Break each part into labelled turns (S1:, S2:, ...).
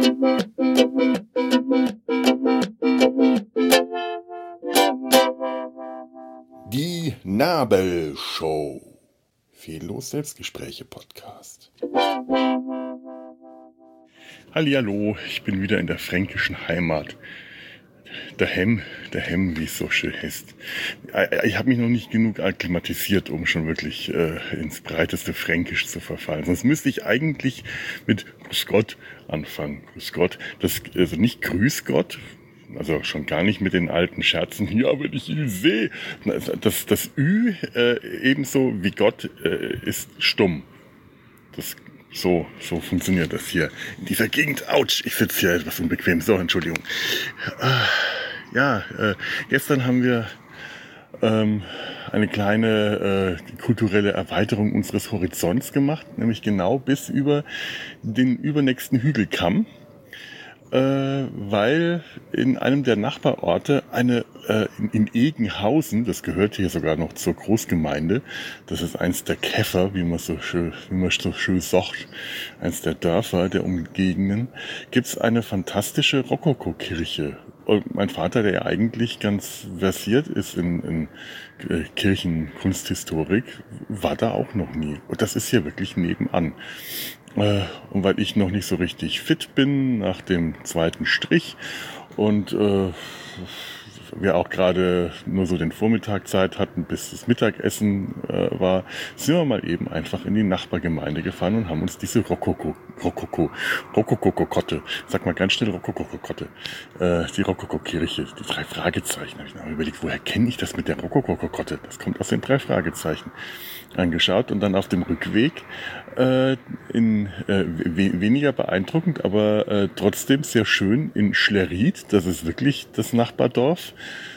S1: Die Nabelshow. Fehllos Selbstgespräche Podcast. Hallihallo, ich bin wieder in der fränkischen Heimat. Daheim, wie es so schön heißt. Ich habe mich noch nicht genug akklimatisiert, um schon wirklich ins breiteste Fränkisch zu verfallen. Sonst müsste ich eigentlich mit Grüß Gott anfangen. Grüß Gott, also nicht Grüß Gott, also schon gar nicht mit den alten Scherzen. Ja, wenn ich ihn sehe. Das Ü ebenso wie Gott ist stumm. So funktioniert das hier in dieser Gegend. Autsch, ich sitze hier etwas unbequem. So, Entschuldigung. Gestern haben wir eine kleine kulturelle Erweiterung unseres Horizonts gemacht, nämlich genau bis über den übernächsten Hügelkamm, weil in einem der Nachbarorte in Egenhausen, das gehört hier sogar noch zur Großgemeinde, das ist eins der Käfer, wie man so schön sagt, eins der Dörfer der Umgegenden, gibt's eine fantastische Rokokokirche. Und mein Vater, der ja eigentlich ganz versiert ist in Kirchenkunsthistorik, war da auch noch nie. Und das ist hier wirklich nebenan. Und weil ich noch nicht so richtig fit bin nach dem zweiten Strich und wir auch gerade nur so den Vormittag Zeit hatten, bis das Mittagessen war, sind wir mal eben einfach in die Nachbargemeinde gefahren und haben uns diese Rokokokotte, sag mal ganz schnell Rokokokotte, die Rokokokirche, die 3 Fragezeichen, habe ich noch überlegt, woher kenne ich das mit der Rokokokotte? Das kommt aus den 3 Fragezeichen. Angeschaut und dann auf dem Rückweg weniger beeindruckend, aber trotzdem sehr schön in Schlerith, das ist wirklich das Nachbardorf.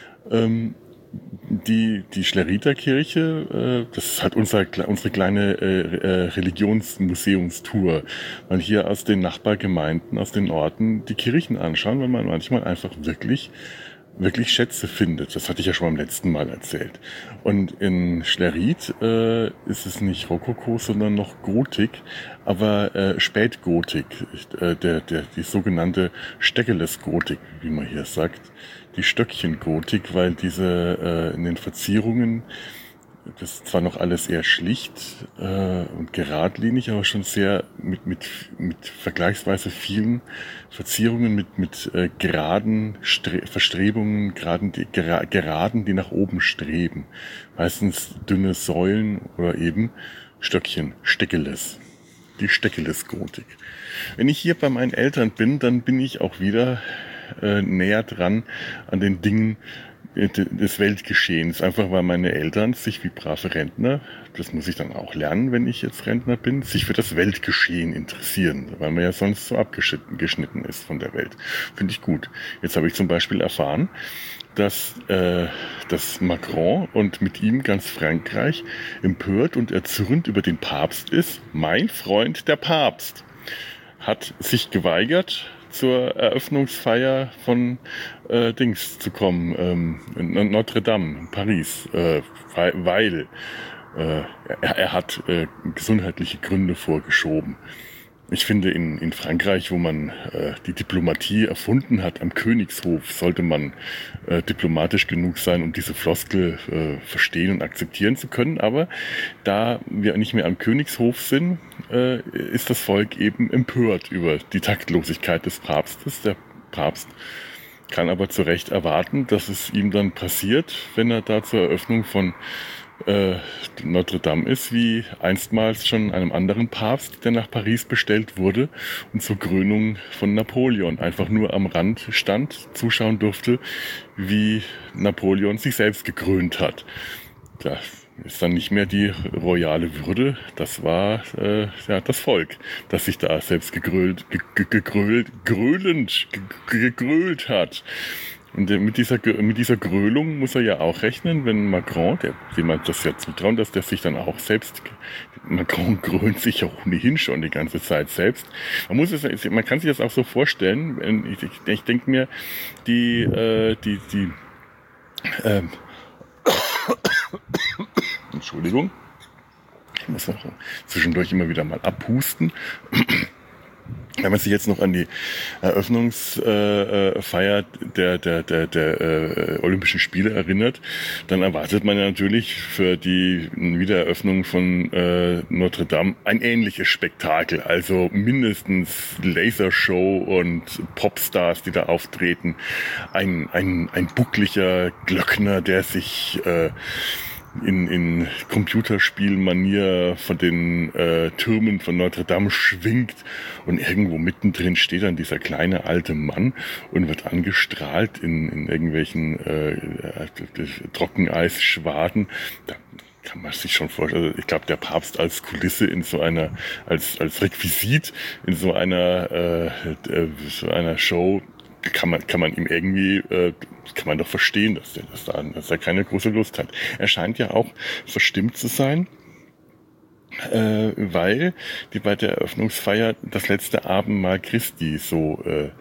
S1: Die Schleriter Kirche, das ist halt unsere kleine Religionsmuseumstour. Man hier aus den Nachbargemeinden, aus den Orten die Kirchen anschauen, weil man manchmal einfach wirklich Schätze findet. Das hatte ich ja schon beim letzten Mal erzählt. Und in Schlerith ist es nicht Rokoko, sondern noch Gotik, aber Spätgotik, die sogenannte Steckeles-Gotik, wie man hier sagt, die Stöckchen-Gotik, weil diese in den Verzierungen, das ist zwar noch alles eher schlicht und geradlinig, aber schon sehr mit vergleichsweise vielen Verzierungen, mit geraden Verstrebungen, geraden, die nach oben streben. Meistens dünne Säulen oder eben Stöckchen, Steckeles. Die Steckeles-Gotik. Wenn ich hier bei meinen Eltern bin, dann bin ich auch wieder näher dran an den Dingen des Weltgeschehens, einfach weil meine Eltern sich wie brave Rentner, das muss ich dann auch lernen, wenn ich jetzt Rentner bin, sich für das Weltgeschehen interessieren, weil man ja sonst so abgeschnitten ist von der Welt. Finde ich gut. Jetzt habe ich zum Beispiel erfahren, dass Macron und mit ihm ganz Frankreich empört und erzürnt über den Papst ist. Mein Freund, der Papst, hat sich geweigert, zur Eröffnungsfeier von Dings zu kommen, in Notre Dame, in Paris, weil er hat gesundheitliche Gründe vorgeschoben. Ich finde, in Frankreich, wo man die Diplomatie erfunden hat, am Königshof, sollte man diplomatisch genug sein, um diese Floskel verstehen und akzeptieren zu können. Aber da wir nicht mehr am Königshof sind, ist das Volk eben empört über die Taktlosigkeit des Papstes. Der Papst kann aber zu Recht erwarten, dass es ihm dann passiert, wenn er da zur Eröffnung von Notre Dame ist, wie einstmals schon einem anderen Papst, der nach Paris bestellt wurde und zur Krönung von Napoleon einfach nur am Rand stand, zuschauen durfte, wie Napoleon sich selbst gekrönt hat. Da ist dann nicht mehr die royale Würde, das war das Volk, das sich da selbst gegrölt hat. Und mit dieser Grölung muss er ja auch rechnen, wenn Macron, dem man das ja zutrauen, dass der sich dann auch selbst, Macron grölt sich ja ohnehin schon die ganze Zeit selbst. Man kann sich das auch so vorstellen, ich denke mir, Entschuldigung, ich muss noch zwischendurch immer wieder mal abhusten. Wenn man sich jetzt noch an die Eröffnungsfeier der Olympischen Spiele erinnert, dann erwartet man ja natürlich für die Wiedereröffnung von Notre Dame ein ähnliches Spektakel. Also mindestens Lasershow und Popstars, die da auftreten. Ein buckliger Glöckner, der sich in Computerspielmanier von den Türmen von Notre Dame schwingt und irgendwo mittendrin steht dann dieser kleine alte Mann und wird angestrahlt in irgendwelchen Trockeneisschwaden. Da kann man sich schon vorstellen, also ich glaube, der Papst als Kulisse in so einer, als Requisit in so einer Show, kann man ihm irgendwie, kann man doch verstehen, dass er keine große Lust hat. Er scheint ja auch verstimmt zu sein, weil die bei der Eröffnungsfeier das letzte Abendmahl Christi so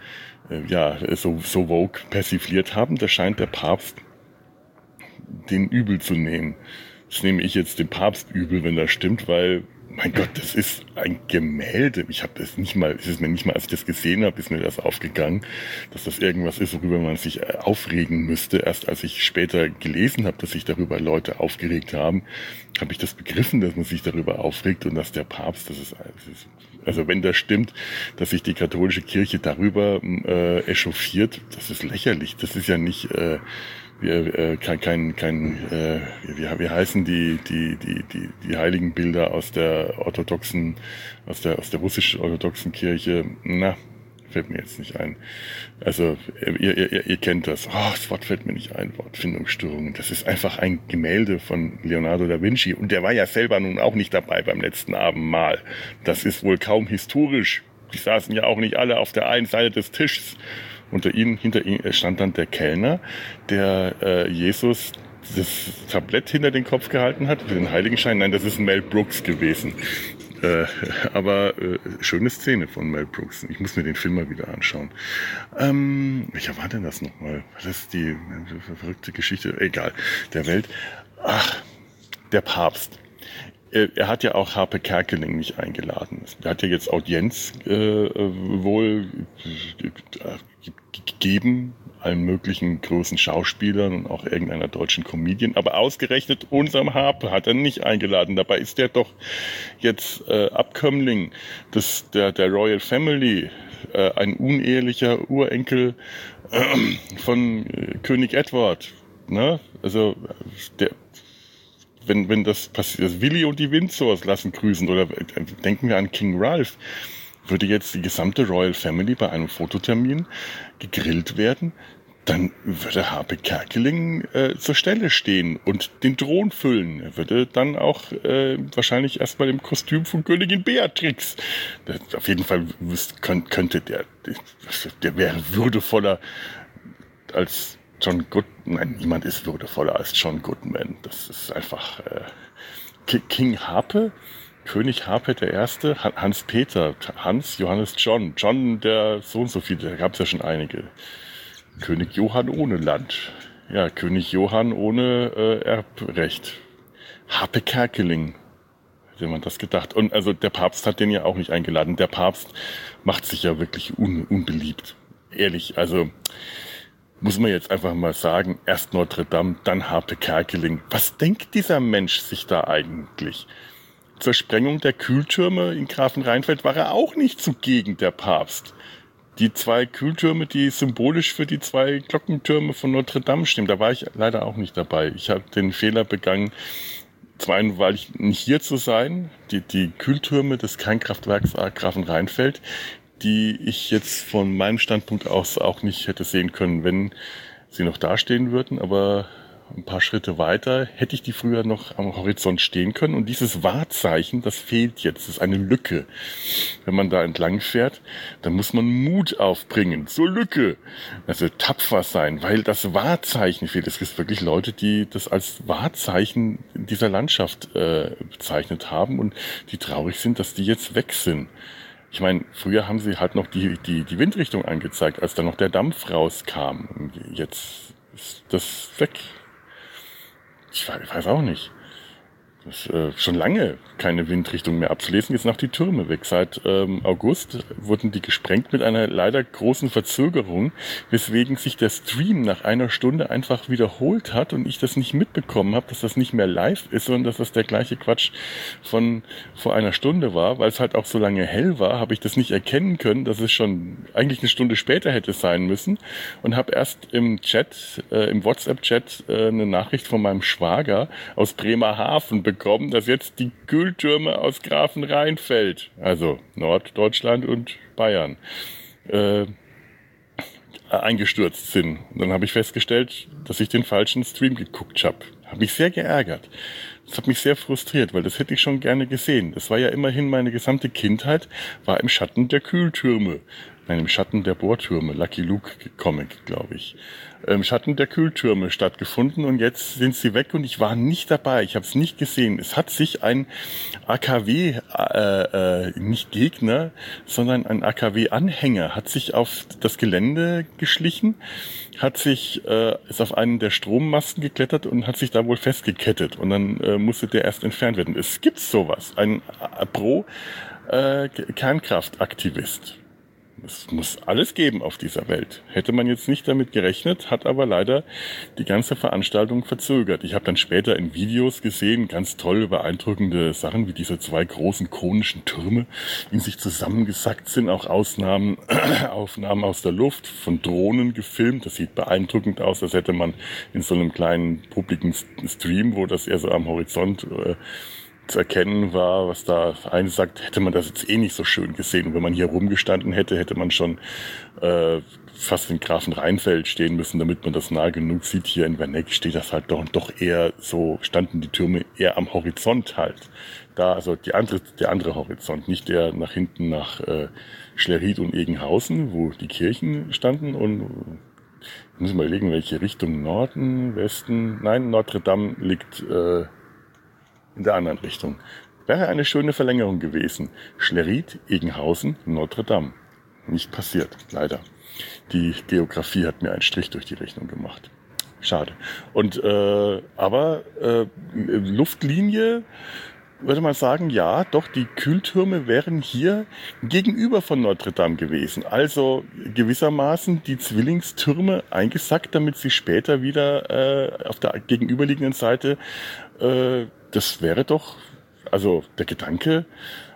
S1: vogue persifliert haben. Da scheint der Papst den übel zu nehmen. Das nehme ich jetzt dem Papst übel, wenn das stimmt, weil mein Gott, das ist ein Gemälde. Es ist mir nicht mal, als ich das gesehen habe, ist mir das aufgegangen, dass das irgendwas ist, worüber man sich aufregen müsste. Erst als ich später gelesen habe, dass sich darüber Leute aufgeregt haben, habe ich das begriffen, dass man sich darüber aufregt und dass der Papst, also wenn das stimmt, dass sich die katholische Kirche darüber echauffiert, das ist lächerlich. Das ist ja nicht wie heißen die heiligen Bilder aus der orthodoxen, aus der russisch-orthodoxen Kirche? Na, fällt mir jetzt nicht ein. Also, ihr kennt das. Oh, das Wort fällt mir nicht ein. Wortfindungsstörungen. Das ist einfach ein Gemälde von Leonardo da Vinci. Und der war ja selber nun auch nicht dabei beim letzten Abendmahl. Das ist wohl kaum historisch. Die saßen ja auch nicht alle auf der einen Seite des Tisches. Hinter ihm stand dann der Kellner, der Jesus das Tablett hinter den Kopf gehalten hat, für den Heiligenschein. Nein, das ist Mel Brooks gewesen. Aber schöne Szene von Mel Brooks. Ich muss mir den Film mal wieder anschauen. Welcher war denn das nochmal? Das ist die verrückte Geschichte, egal, der Welt. Ach, der Papst. Er hat ja auch Harpe Kerkeling nicht eingeladen. Er hat ja jetzt Audienz wohl gegeben, allen möglichen großen Schauspielern und auch irgendeiner deutschen Comedian. Aber ausgerechnet unserem Harpe hat er nicht eingeladen. Dabei ist er doch jetzt Abkömmling der Royal Family, ein unehelicher Urenkel von König Edward. Ne? Also wenn das passiert, also Willi und die Windsors lassen grüßen, oder denken wir an King Ralph, würde jetzt die gesamte Royal Family bei einem Fototermin gegrillt werden, dann würde Harpe Kerkeling zur Stelle stehen und den Thron füllen. Er würde dann auch wahrscheinlich erstmal im Kostüm von Königin Beatrix. Auf jeden Fall könnte der wäre würdevoller als John Goodman. Nein, niemand ist würdevoller als John Goodman. Das ist einfach King Harpe, König Harpe der Erste, Hans-Peter, Hans, Johannes, John der so und so viele, da gab es ja schon einige. König Johann ohne Land. Ja, König Johann ohne Erbrecht. Harpe Kerkeling. Hätte man das gedacht. Und also der Papst hat den ja auch nicht eingeladen. Der Papst macht sich ja wirklich unbeliebt. Ehrlich, also muss man jetzt einfach mal sagen, erst Notre Dame, dann Harpe Kerkeling. Was denkt dieser Mensch sich da eigentlich? Zur Sprengung der Kühltürme in Grafenrheinfeld war er auch nicht zugegen, der Papst. Die 2 Kühltürme, die symbolisch für die 2 Glockentürme von Notre Dame stehen, da war ich leider auch nicht dabei. Ich habe den Fehler begangen, zum einen, weil ich nicht hier zu sein, die Kühltürme des Kernkraftwerks Grafenrheinfeld, die ich jetzt von meinem Standpunkt aus auch nicht hätte sehen können, wenn sie noch dastehen würden, aber ein paar Schritte weiter hätte ich die früher noch am Horizont stehen können, und dieses Wahrzeichen, das fehlt jetzt, das ist eine Lücke. Wenn man da entlang fährt, dann muss man Mut aufbringen zur Lücke, also tapfer sein, weil das Wahrzeichen fehlt. Es gibt wirklich Leute, die das als Wahrzeichen dieser Landschaft bezeichnet haben und die traurig sind, dass die jetzt weg sind. Ich meine, früher haben sie halt noch die Windrichtung angezeigt, als dann noch der Dampf rauskam. Jetzt ist das weg. Ich weiß auch nicht. schon lange keine Windrichtung mehr abzulesen. Jetzt noch die Türme weg. Seit August wurden die gesprengt mit einer leider großen Verzögerung, weswegen sich der Stream nach einer Stunde einfach wiederholt hat und ich das nicht mitbekommen habe, dass das nicht mehr live ist, sondern dass das der gleiche Quatsch von vor einer Stunde war. Weil es halt auch so lange hell war, habe ich das nicht erkennen können, dass es schon eigentlich eine Stunde später hätte sein müssen und habe erst im Chat, im WhatsApp-Chat eine Nachricht von meinem Schwager aus Bremerhaven bekommen, dass jetzt die Kühltürme aus Grafenrheinfeld, also Norddeutschland und Bayern, eingestürzt sind. Und dann habe ich festgestellt, dass ich den falschen Stream geguckt habe. Habe mich sehr geärgert. Das hat mich sehr frustriert, weil das hätte ich schon gerne gesehen. Das war ja immerhin meine gesamte Kindheit, war im Schatten der Kühltürme. Nein, im Schatten der Bohrtürme, Lucky Luke Comic, glaube ich. Im Schatten der Kühltürme stattgefunden und jetzt sind sie weg und ich war nicht dabei. Ich habe es nicht gesehen. Es hat sich ein AKW, nicht Gegner, sondern ein AKW-Anhänger, hat sich auf das Gelände geschlichen, ist auf einen der Strommasten geklettert und hat sich da wohl festgekettet und dann musste der erst entfernt werden. Es gibt sowas, ein Pro-Kernkraftaktivist. Es muss alles geben auf dieser Welt. Hätte man jetzt nicht damit gerechnet, hat aber leider die ganze Veranstaltung verzögert. Ich habe dann später in Videos gesehen, ganz toll beeindruckende Sachen, wie diese zwei großen konischen Türme in sich zusammengesackt sind. Auch Aufnahmen aus der Luft, von Drohnen gefilmt. Das sieht beeindruckend aus, als hätte man in so einem kleinen publiken Stream, wo das eher so am Horizont zu erkennen war, was da eine sagt, hätte man das jetzt eh nicht so schön gesehen. Und wenn man hier rumgestanden hätte, hätte man schon fast in Grafenrheinfeld stehen müssen, damit man das nah genug sieht. Hier in Werneck steht das halt doch eher so, standen die Türme eher am Horizont halt. Da, also der andere Horizont, nicht der nach hinten nach Schlerried und Egenhausen, wo die Kirchen standen und ich muss mal überlegen, welche Richtung, Norden, Westen, nein, Notre Dame liegt in der anderen Richtung. Wäre eine schöne Verlängerung gewesen. Schlerried, Egenhausen, Notre Dame. Nicht passiert, leider. Die Geografie hat mir einen Strich durch die Rechnung gemacht. Schade. Und aber Luftlinie würde man sagen, ja, doch, die Kühltürme wären hier gegenüber von Notre Dame gewesen. Also gewissermaßen die Zwillingstürme eingesackt, damit sie später wieder auf der gegenüberliegenden Seite das wäre doch, also der Gedanke,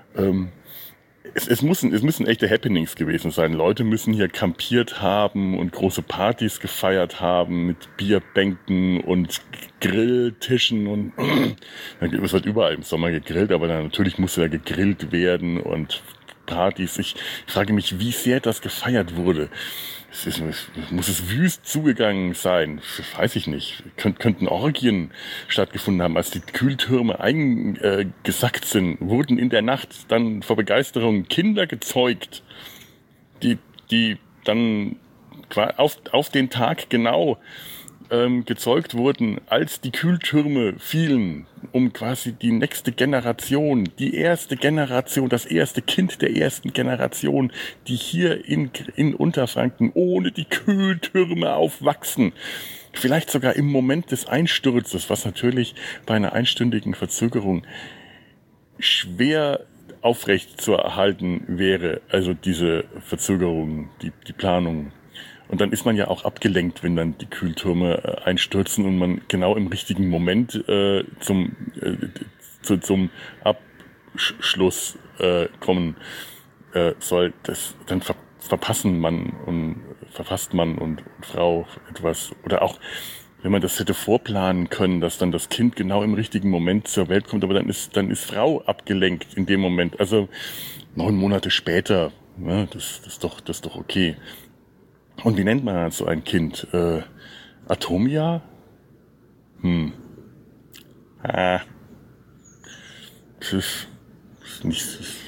S1: es müssen echte Happenings gewesen sein. Leute müssen hier kampiert haben und große Partys gefeiert haben mit Bierbänken und Grilltischen und es wird überall im Sommer gegrillt, aber dann natürlich musste da gegrillt werden und Partys. Ich frage mich, wie sehr das gefeiert wurde. Muss es wüst zugegangen sein? Weiß ich nicht. Könnten Orgien stattgefunden haben, als die Kühltürme eingesackt sind, wurden in der Nacht dann vor Begeisterung Kinder gezeugt, die dann auf den Tag genau gezeugt wurden, als die Kühltürme fielen, um quasi die nächste Generation, die erste Generation, das erste Kind der ersten Generation, die hier in Unterfranken ohne die Kühltürme aufwachsen. Vielleicht sogar im Moment des Einsturzes, was natürlich bei einer einstündigen Verzögerung schwer aufrecht zu erhalten wäre, also diese Verzögerung, die Planung. Und dann ist man ja auch abgelenkt, wenn dann die Kühltürme einstürzen und man genau im richtigen Moment zum Abschluss kommen soll. Dann verpasst man und Frau etwas. Oder auch, wenn man das hätte vorplanen können, dass dann das Kind genau im richtigen Moment zur Welt kommt, aber dann ist Frau abgelenkt in dem Moment. Also 9 Monate später, ne, das ist doch okay. Und wie nennt man so ein Kind? Atomia? Das ist nicht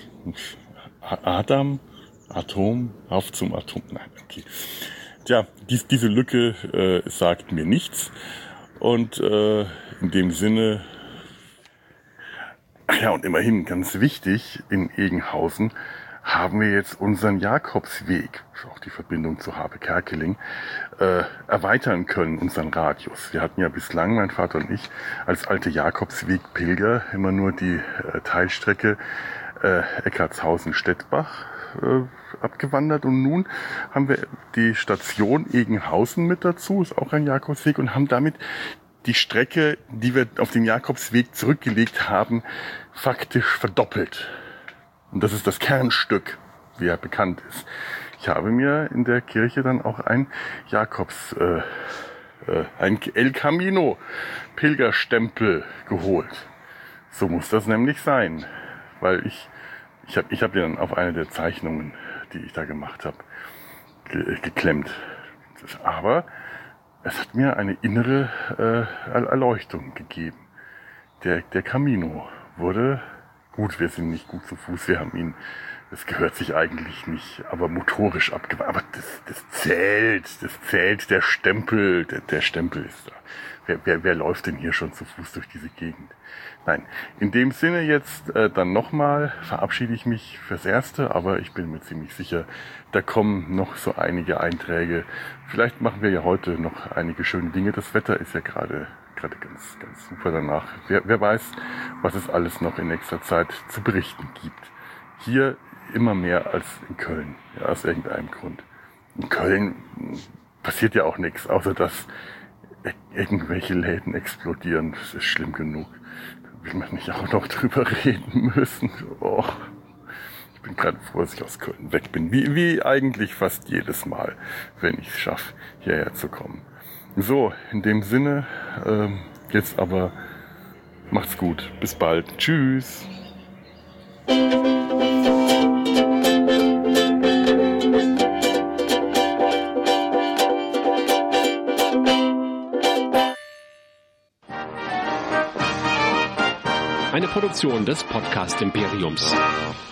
S1: Adam? Atom? Auf zum Atom? Nein, okay. Tja, diese Lücke sagt mir nichts. Und in dem Sinne, ach ja, und immerhin ganz wichtig in Egenhausen, haben wir jetzt unseren Jakobsweg, auch die Verbindung zu Habe-Kerkeling, erweitern können, unseren Radius. Wir hatten ja bislang, mein Vater und ich, als alte Jakobsweg-Pilger immer nur die Teilstrecke Eckartshausen-Stettbach abgewandert, und nun haben wir die Station Egenhausen mit dazu, ist auch ein Jakobsweg, und haben damit die Strecke, die wir auf dem Jakobsweg zurückgelegt haben, faktisch verdoppelt. Und das ist das Kernstück, wie er bekannt ist. Ich habe mir in der Kirche dann auch ein ein El Camino Pilgerstempel geholt. So muss das nämlich sein, weil ich hab den dann auf eine der Zeichnungen, die ich da gemacht habe, geklemmt. Aber es hat mir eine innere Erleuchtung gegeben. Der Camino wurde gut. Wir sind nicht gut zu Fuß. Wir haben ihn, das gehört sich eigentlich nicht, aber motorisch abgewandert. Aber das zählt, der Stempel, der Stempel ist da. Wer läuft denn hier schon zu Fuß durch diese Gegend? Nein, in dem Sinne jetzt dann nochmal verabschiede ich mich fürs Erste, aber ich bin mir ziemlich sicher, da kommen noch so einige Einträge. Vielleicht machen wir ja heute noch einige schöne Dinge. Das Wetter ist ja gerade ganz super danach. Wer weiß, was es alles noch in nächster Zeit zu berichten gibt. Hier immer mehr als in Köln, ja, aus irgendeinem Grund. In Köln passiert ja auch nichts, außer dass irgendwelche Läden explodieren. Das ist schlimm genug. Da will man nicht auch noch drüber reden müssen. Oh, ich bin gerade froh, dass ich aus Köln weg bin. Wie eigentlich fast jedes Mal, wenn ich es schaffe, hierher zu kommen. So, in dem Sinne, jetzt aber macht's gut. Bis bald. Tschüss.
S2: Eine Produktion des Podcast Imperiums.